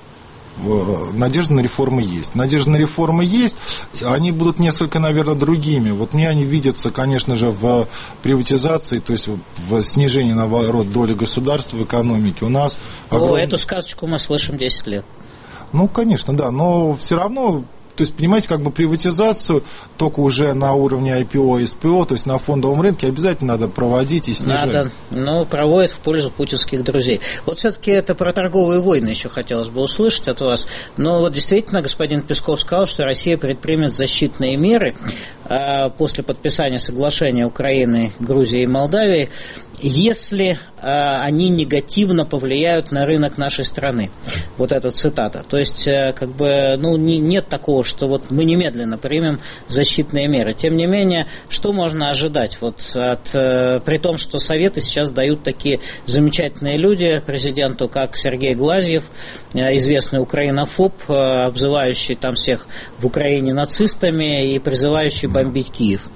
надежда на реформы есть. Надежда на реформы есть, они будут несколько, наверное, другими. Вот мне они видятся, конечно же, в приватизации, то есть в снижении, наоборот, доли государства в экономике. У нас... О, огромный... эту сказочку мы слышим десять лет. Ну, конечно, да, но все равно... То есть, понимаете, как бы приватизацию только уже на уровне ай пи о, эс пи о, то есть на фондовом рынке обязательно надо проводить и снижать. Надо, но проводят в пользу путинских друзей. Вот все-таки это про торговые войны еще хотелось бы услышать от вас. Но вот действительно господин Песков сказал, что Россия предпримет защитные меры после подписания соглашения Украины, Грузии и Молдавии, если они негативно повлияют на рынок нашей страны. Вот эта цитата. То есть, как бы, ну, не, нет такого, что вот мы немедленно примем защитные меры. Тем не менее, что можно ожидать? Вот от, при том, что советы сейчас дают такие замечательные люди президенту, как Сергей Глазьев, известный украинофоб, обзывающий там всех в Украине нацистами и призывающий бомбить Киев.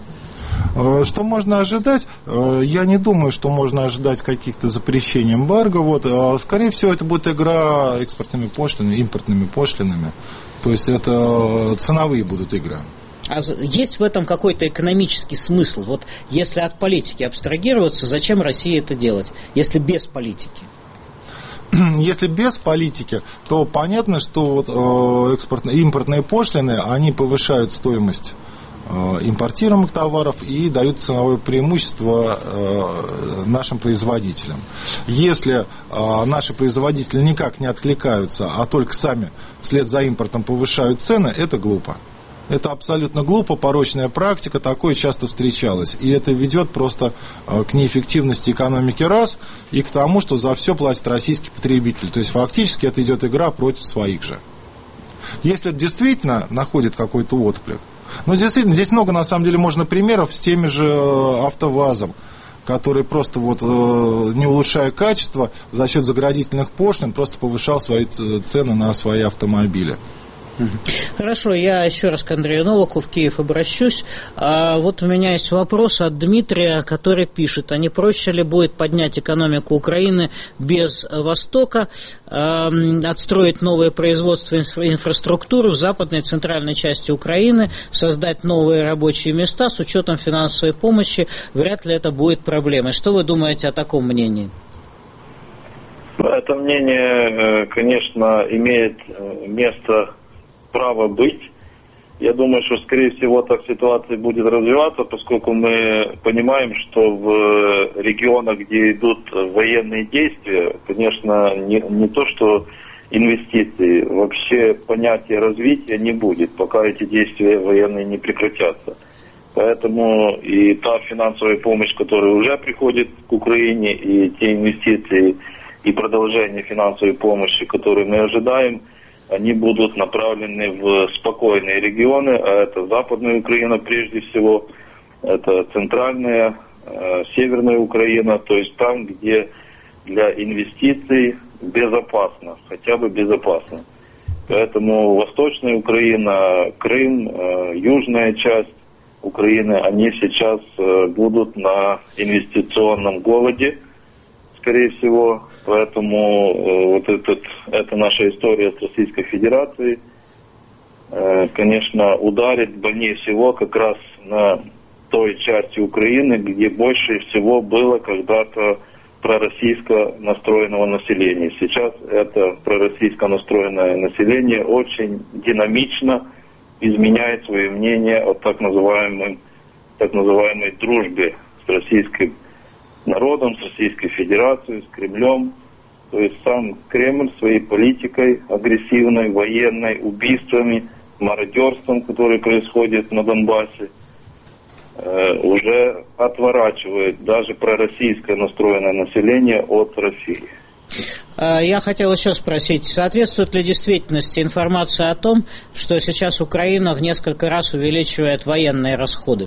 Что можно ожидать? Я не думаю, что можно ожидать каких-то запрещений эмбарго. Вот. Скорее всего, это будет игра экспортными пошлинами, импортными пошлинами. То есть это ценовые будут игры. А есть в этом какой-то экономический смысл? Вот если от политики абстрагироваться, зачем России это делать, если без политики? Если без политики, то понятно, что вот экспортные, импортные пошлины, они повышают стоимость импортируемых товаров и дают ценовое преимущество нашим производителям. Если наши производители никак не откликаются, а только сами вслед за импортом повышают цены, это глупо. Это абсолютно глупо, порочная практика, такое часто встречалось. И это ведет просто к неэффективности экономики раз, и к тому, что за все платит российский потребитель. То есть фактически это идет игра против своих же. Если действительно находит какой-то отклик, ну, действительно, здесь много, на самом деле, можно примеров с теми же АвтоВАЗом, который просто вот, не улучшая качество, за счет заградительных пошлин просто повышал свои цены на свои автомобили. Хорошо, я еще раз к Андрею Новаку в Киев обращусь. А вот у меня есть вопрос от Дмитрия, который пишет: а не проще ли будет поднять экономику Украины без Востока, а, отстроить новое производство, инфраструктуру в западной и центральной части Украины, создать новые рабочие места с учетом финансовой помощи? Вряд ли это будет проблемой. Что вы думаете о таком мнении? Это мнение, конечно, имеет место право быть. Я думаю, что, скорее всего, так ситуация будет развиваться, поскольку мы понимаем, что в регионах, где идут военные действия, конечно, не, не то, что инвестиции, вообще понятия развития не будет, пока эти действия военные не прекратятся. Поэтому и та финансовая помощь, которая уже приходит к Украине, и те инвестиции и продолжение финансовой помощи, которые мы ожидаем, они будут направлены в спокойные регионы, а это Западная Украина прежде всего, это Центральная, э, Северная Украина, то есть там, где для инвестиций безопасно, хотя бы безопасно. Поэтому Восточная Украина, Крым, э, южная часть Украины, они сейчас э, будут на инвестиционном голоде, скорее всего. Поэтому э, вот этот, эта наша история с Российской Федерацией, э, конечно, ударит больнее всего как раз на той части Украины, где больше всего было когда-то пророссийско настроенного населения. Сейчас это пророссийско настроенное население очень динамично изменяет свое мнение о так называемой, так называемой дружбе с российским народом, с Российской Федерацией, с Кремлем. То есть сам Кремль своей политикой агрессивной, военной, убийствами, мародерством, которое происходит на Донбассе, э, уже отворачивает даже пророссийское настроенное население от России. Я хотел еще спросить, соответствует ли действительности информация о том, что сейчас Украина в несколько раз увеличивает военные расходы?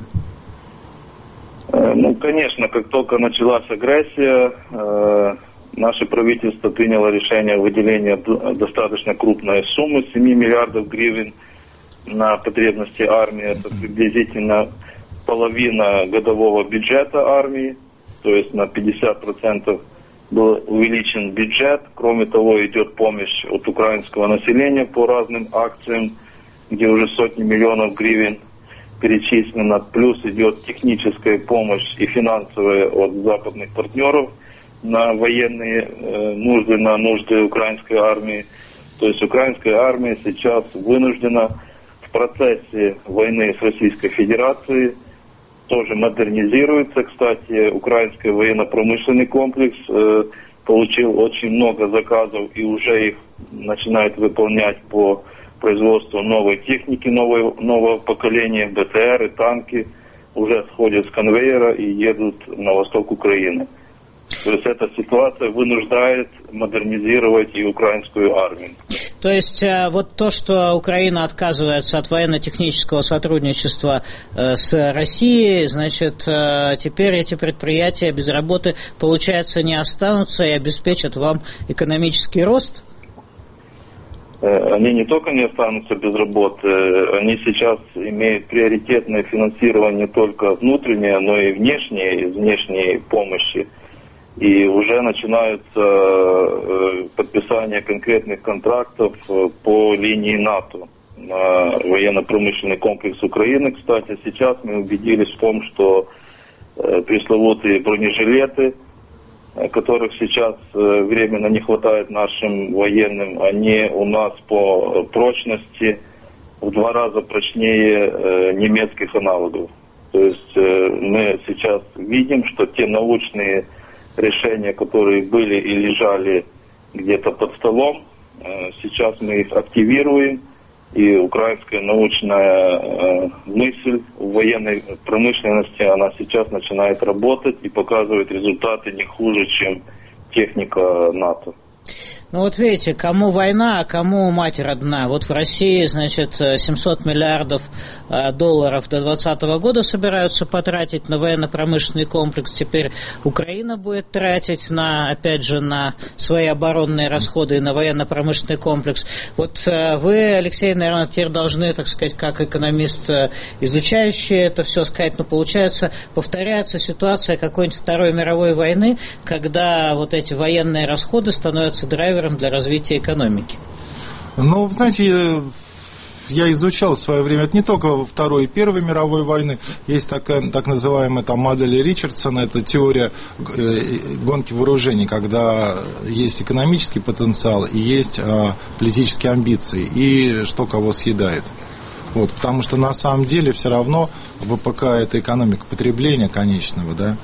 Ну, конечно, как только началась агрессия, э, наше правительство приняло решение о выделении достаточно крупной суммы семь миллиардов гривен на потребности армии. Это приблизительно половина годового бюджета армии, то есть на пятьдесят процентов был увеличен бюджет. Кроме того, идет помощь от украинского населения по разным акциям, где уже сотни миллионов гривен перечислено, плюс идет техническая помощь и финансовая от западных партнеров на военные э, нужды, на нужды украинской армии. То есть украинская армия сейчас вынуждена в процессе войны с Российской Федерацией, тоже модернизируется. Кстати, украинский военно-промышленный комплекс э, получил очень много заказов и уже их начинает выполнять по производству новой техники, новой, нового поколения, бэ тэ эр и танки уже сходят с конвейера и едут на восток Украины. То есть эта ситуация вынуждает модернизировать и украинскую армию. То есть вот то, что Украина отказывается от военно-технического сотрудничества с Россией, значит, теперь эти предприятия без работы, получается, не останутся и обеспечат вам экономический рост? Они не только не останутся без работы, они сейчас имеют приоритетное финансирование не только внутреннее, но и внешнее, из внешней помощи. И уже начинаются э, подписание конкретных контрактов э, по линии НАТО на военно-промышленный комплекс Украины. Кстати, сейчас мы убедились в том, что э, пресловутые бронежилеты, э, которых сейчас э, временно не хватает нашим военным, они у нас по прочности в два раза прочнее э, немецких аналогов. То есть э, мы сейчас видим, что те научные решения, которые были и лежали где-то под столом, сейчас мы их активируем, и украинская научная мысль в военной промышленности, она сейчас начинает работать и показывает результаты не хуже, чем техника НАТО. Ну вот видите, кому война, а кому мать родна. Вот в России, значит, семьсот миллиардов долларов до двадцатого года собираются потратить на военно-промышленный комплекс. Теперь Украина будет тратить на, опять же, на свои оборонные расходы и на военно-промышленный комплекс. Вот вы, Алексей, наверное, теперь должны, так сказать, как экономист, изучающий это все сказать, но получается, повторяется ситуация какой-нибудь Второй мировой войны, когда вот эти военные расходы становятся драйвером для развития экономики. Ну, знаете, я изучал в свое время, это не только Второй и Первой мировой войны, есть такая, так называемая там, модель Ричардсона, это теория гонки вооружений, когда есть экономический потенциал и есть а, политические амбиции, и что кого съедает. Вот, потому что на самом деле все равно ВПК это экономика потребления конечного, да,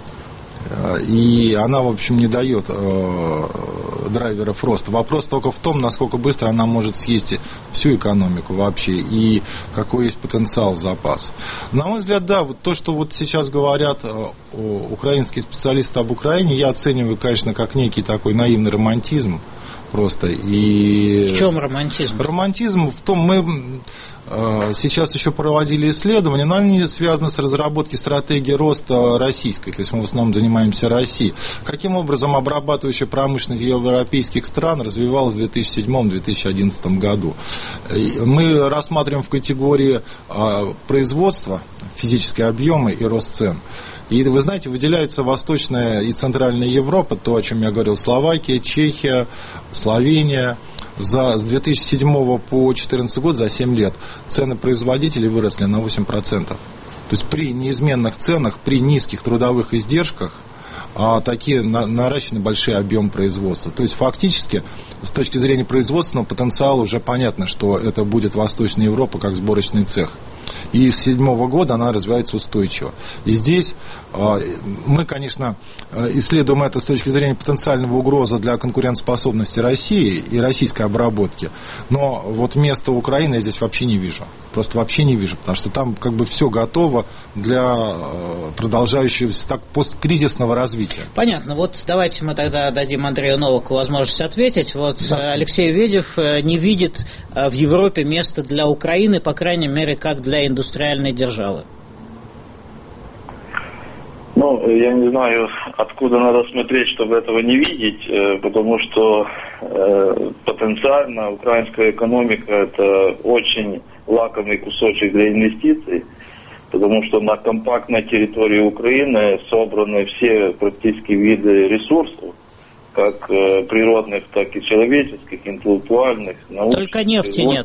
и она, в общем, не дает э, драйверов роста. Вопрос только в том, насколько быстро она может съесть всю экономику вообще и какой есть потенциал, запас. На мой взгляд, да, вот то, что вот сейчас говорят э, украинские специалисты об Украине, я оцениваю, конечно, как некий такой наивный романтизм просто. И в чем романтизм? Романтизм в том, мы сейчас еще проводили исследования, но они связаны с разработкой стратегии роста российской, то есть мы в основном занимаемся Россией. Каким образом обрабатывающая промышленность европейских стран развивалась в две тысячи седьмом — две тысячи одиннадцатом году? Мы рассматриваем в категории производства, физические объемы и рост цен. И, вы знаете, выделяется Восточная и Центральная Европа, то, о чем я говорил, Словакия, Чехия, Словения. За, с две тысячи седьмого по две тысячи четырнадцатый год, за семь лет, цены производителей выросли на восемь процентов. То есть при неизменных ценах, при низких трудовых издержках, а такие на, наращены большие объемы производства. То есть фактически, с точки зрения производственного потенциала, уже понятно, что это будет Восточная Европа как сборочный цех. И с седьмого года она развивается устойчиво. И здесь э, мы, конечно, исследуем это с точки зрения потенциального угрозы для конкурентоспособности России и российской обработки. Но вот место Украины я здесь вообще не вижу. Просто вообще не вижу, потому что там как бы все готово для э, продолжающегося так посткризисного развития. Понятно. Вот давайте мы тогда дадим Андрею Новаку возможность ответить. Вот да. Алексей Ведев не видит в Европе места для Украины, по крайней мере, как для индустриальной державы. Ну, я не знаю, откуда надо смотреть, чтобы этого не видеть, потому что э, потенциально украинская экономика – это очень лакомый кусочек для инвестиций, потому что на компактной территории Украины собраны все практически виды ресурсов, как э, природных, так и человеческих, интеллектуальных, научных. Только нефти нет.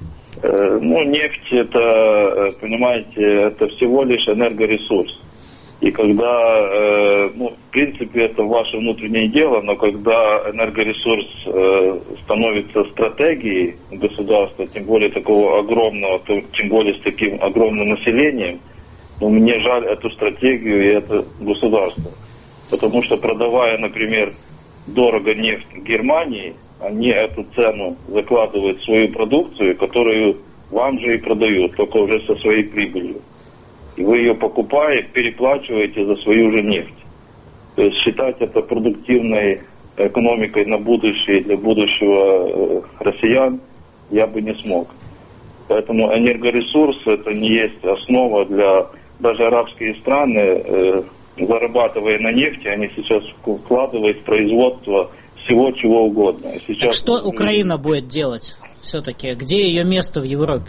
Э, ну, нефть – это, понимаете, это всего лишь энергоресурс. И когда, э, ну, в принципе, это ваше внутреннее дело, но когда энергоресурс э, становится стратегией государства, тем более такого огромного, то, тем более с таким огромным населением, ну, мне жаль эту стратегию и это государство. Потому что, продавая, например, дорого нефть Германии, они эту цену закладывают в свою продукцию, которую вам же и продают, только уже со своей прибылью. И вы ее покупаете, переплачиваете за свою же нефть. То есть считать это продуктивной экономикой на будущее, для будущего э, россиян, я бы не смог. Поэтому энергоресурс это не есть основа для... Даже арабские страны, э, зарабатывая на нефти, они сейчас вкладывают в производство всего чего угодно. Сейчас... Так что Украина будет делать все-таки? Где ее место в Европе?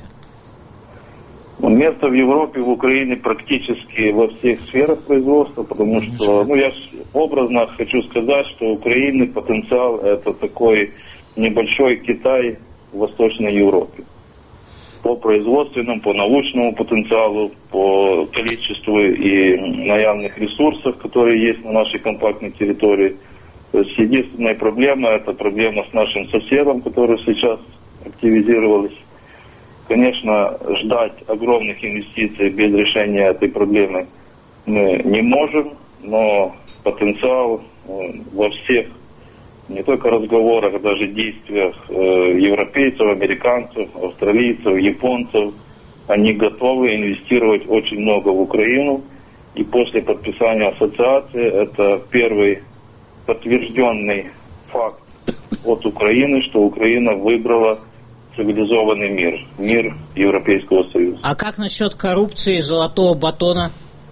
Место в Европе, в Украине практически во всех сферах производства, потому что, ну, я образно хочу сказать, что у Украины потенциал это такой небольшой Китай в Восточной Европе. По производственному, по научному потенциалу, по количеству и наявных ресурсов, которые есть на нашей компактной территории. То есть единственная проблема, это проблема с нашим соседом, который сейчас активизировалась. Конечно, ждать огромных инвестиций без решения этой проблемы мы не можем, но потенциал во всех, не только разговорах, даже действиях европейцев, американцев, австралийцев, японцев, они готовы инвестировать очень много в Украину. И после подписания ассоциации это первый подтвержденный факт от Украины, что Украина выбрала цивилизованный мир, мир Европейского Союза. А как насчет коррупции, золотого батона?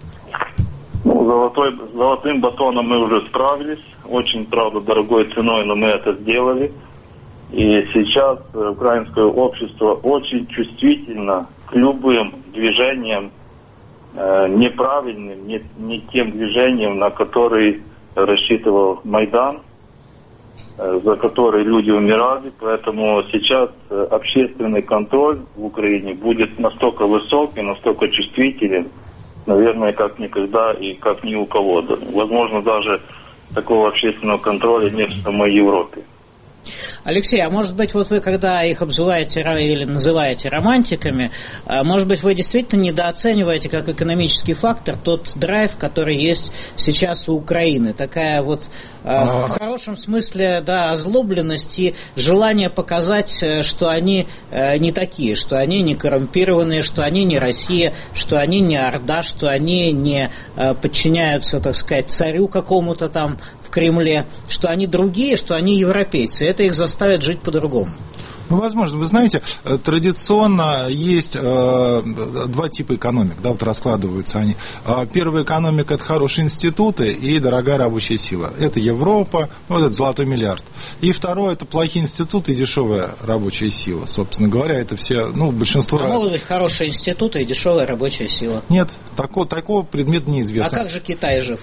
Ну, золотой, золотым батоном мы уже справились. Очень, правда, дорогой ценой, но мы это сделали. И сейчас украинское общество очень чувствительно к любым движениям, э, неправильным, не, не тем движениям, на которые рассчитывал Майдан, за которые люди умирали, поэтому сейчас общественный контроль в Украине будет настолько высокий, настолько чувствителен, наверное, как никогда и как ни у кого. Возможно, даже такого общественного контроля нет в самой Европе. Алексей, а может быть, вот вы, когда их обзываете или называете романтиками, может быть, вы действительно недооцениваете как экономический фактор тот драйв, который есть сейчас у Украины. Такая вот в хорошем смысле, да, озлобленность и желание показать, что они не такие, что они не коррумпированные, что они не Россия, что они не Орда, что они не подчиняются, так сказать, царю какому-то там в Кремле, что они другие, что они европейцы. Это их заставит жить по-другому. Ну, возможно. Вы знаете, традиционно есть э, два типа экономик, да, вот раскладываются они. Первая экономика – это хорошие институты и дорогая рабочая сила. Это Европа, ну, вот этот золотой миллиард. И второе – это плохие институты и дешевая рабочая сила. Собственно говоря, это все, ну, большинство... А могут быть хорошие институты и дешевая рабочая сила? Нет, такого, такого предмета неизвестно. А как же Китай жив?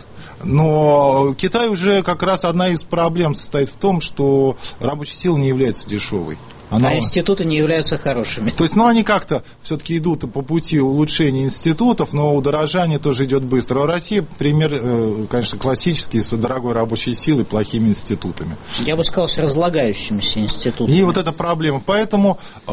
Но Китай уже как раз одна из проблем состоит в том, что рабочая сила не является дешевой. Она... А институты не являются хорошими. То есть, ну, они как-то все-таки идут по пути улучшения институтов, но удорожание тоже идет быстро. А Россия пример, конечно, классический, с дорогой рабочей силой, плохими институтами. Я бы сказал, с разлагающимися институтами. И вот эта проблема. Поэтому э,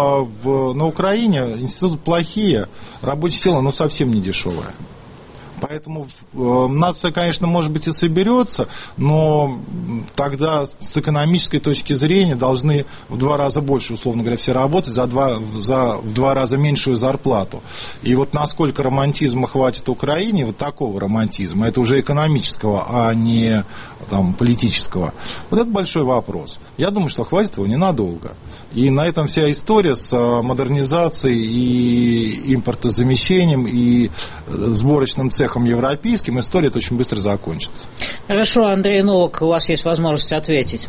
в, на Украине институты плохие, рабочая сила, ну, совсем не дешевая. Поэтому э, нация, конечно, может быть и соберется, но тогда с экономической точки зрения должны в два раза больше, условно говоря, все работать за, два, за в два раза меньшую зарплату. И вот насколько романтизма хватит Украине, вот такого романтизма, это уже экономического, а не там, политического, вот это большой вопрос. Я думаю, что хватит его ненадолго. И на этом вся история с модернизацией и импортозамещением, и сборочным цехом европейским, история это очень быстро закончится. Хорошо, Андрей Новак, у вас есть возможность ответить.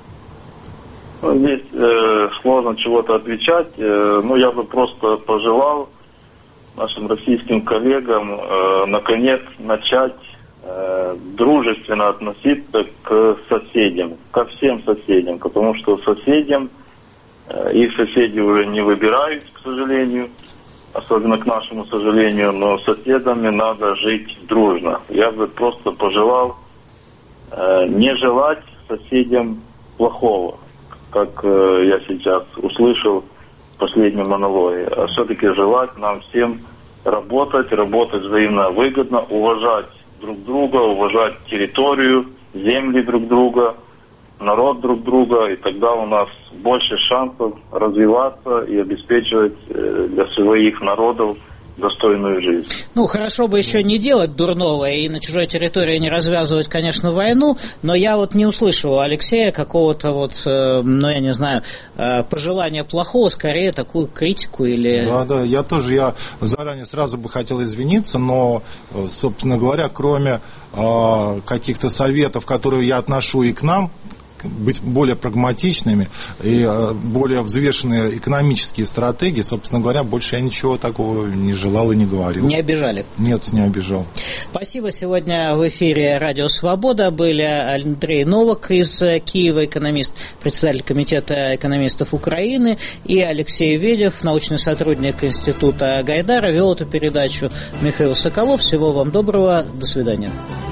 Здесь э, сложно чего-то отвечать, э, но я бы просто пожелал нашим российским коллегам э, наконец начать э, дружественно относиться к соседям, ко всем соседям, потому что соседям, э, их соседи уже не выбирают, к сожалению, особенно к нашему сожалению, но с соседями надо жить дружно. Я бы просто пожелал э, не желать соседям плохого, как э, я сейчас услышал в последнем монологе, а все-таки желать нам всем работать, работать взаимно выгодно, уважать друг друга, уважать территорию, земли друг друга, народ друг друга, и тогда у нас больше шансов развиваться и обеспечивать для своих народов достойную жизнь. Ну, хорошо бы еще не делать дурного и на чужой территории не развязывать, конечно, войну, но я вот не услышал у Алексея какого-то вот, ну, я не знаю, пожелания плохого, скорее такую критику или... Да, да, я тоже, я заранее сразу бы хотел извиниться, но, собственно говоря, кроме э, каких-то советов, которые я отношу и к нам, быть более прагматичными и более взвешенные экономические стратегии, собственно говоря, больше я ничего такого не желал и не говорил. Не обижали? Нет, не обижал. Спасибо. Сегодня в эфире Радио Свобода были Андрей Новак из Киева, экономист, председатель комитета экономистов Украины, и Алексей Ведев, научный сотрудник Института Гайдара. Вел эту передачу Михаил Соколов. Всего вам доброго. До свидания.